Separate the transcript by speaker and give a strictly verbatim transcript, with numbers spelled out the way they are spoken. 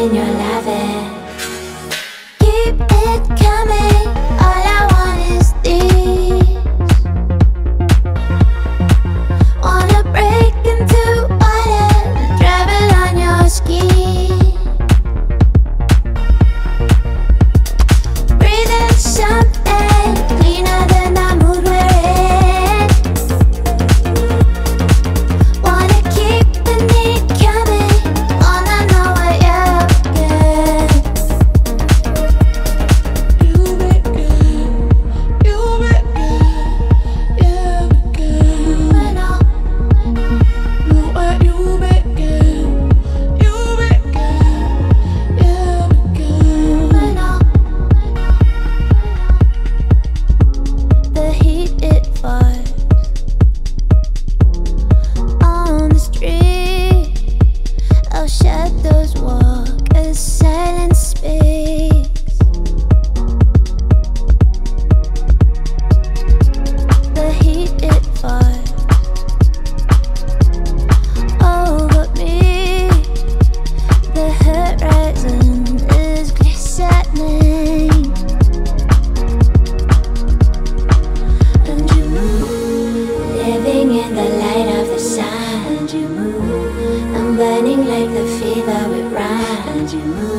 Speaker 1: in your loving. Keep it coming, all I want is this. Wanna break into water and travel on your skin. Breathing something cleaner than the mood we're in. Wanna keep the need coming on, I know what you're good. You be good, you be good, you be good. When all you what you be good, you be good, you be good. When all the heat it falls on the street, our shadows walk as silence speaks. The heat it falls over me. The horizon is glistening, and you move, living in the light of the sun. And you move, I'm burning like the fever we run. And you move.